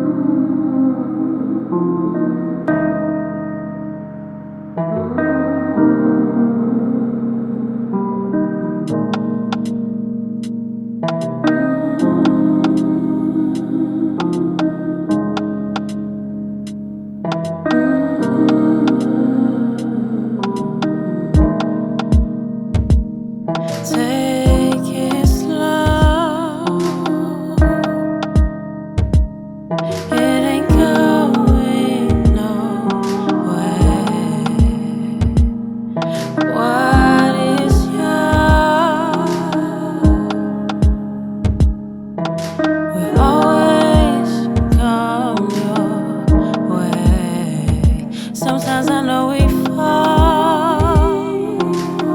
Sometimes I know we fall.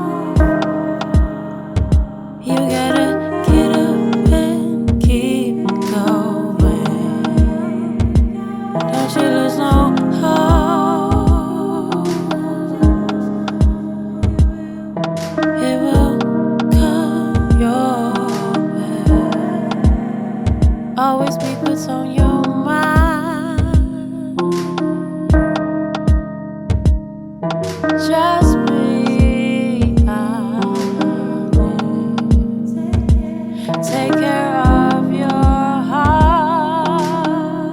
You gotta get up and keep going. Don't you lose no hope. It will come your way. Always be what's on your mind. Just be honest. Take care of your heart.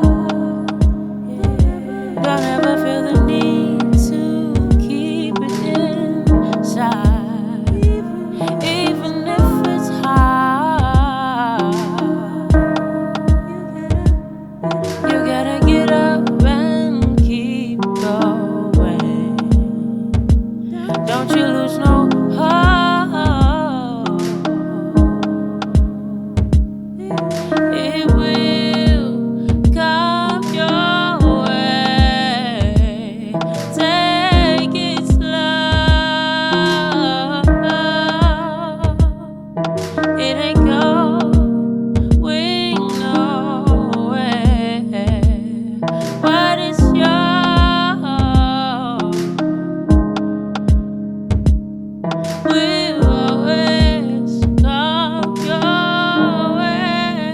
Don't ever feel the need to keep it inside, even if it's hard. You gotta get up and keep going. Don't you lose no hope. It will come your way. Take it slow. It ain't going nowhere. What is yours will always come your way.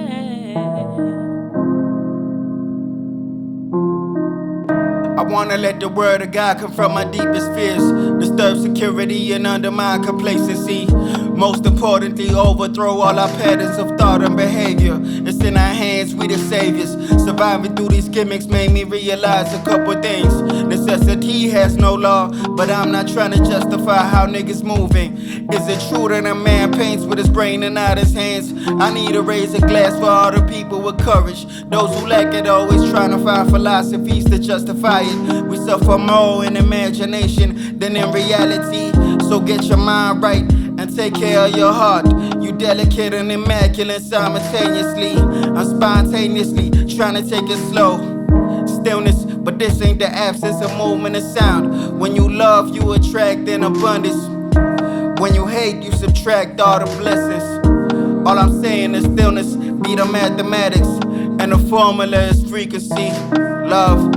I wanna let the word of God confront my deepest fears, disturb security and undermine complacency. Most importantly, overthrow all our patterns of thought and behavior. It's in our hands, we the saviors. Surviving through these gimmicks made me realize a couple things. Necessity has no law, but I'm not trying to justify how niggas moving. Is it true that a man paints with his brain and not his hands? I need to raise a glass for all the people with courage. Those who lack it always trying to find philosophies to justify it. We suffer more in imagination than in reality. So get your mind right and take care of your heart. You delicate and immaculate simultaneously. I'm spontaneously trying to take it slow. Stillness, but this ain't the absence of movement and sound. When you love, you attract in abundance. When you hate, you subtract all the blessings. All I'm saying is stillness, be the mathematics, and the formula is frequency. Love,